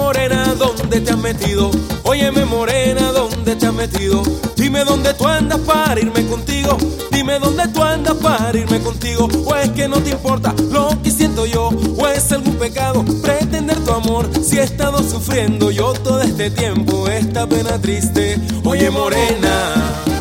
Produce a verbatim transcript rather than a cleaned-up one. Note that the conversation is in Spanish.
morena, ¿dónde te has metido? Óyeme morena, ¿dónde te has metido? Dime dónde tú andas para irme contigo. Dime dónde tú andas para irme contigo. O es que no te importa lo que siento yo, o es algún pecado pretender tu amor. Si he estado sufriendo yo todo este tiempo esta pena triste. Oye morena,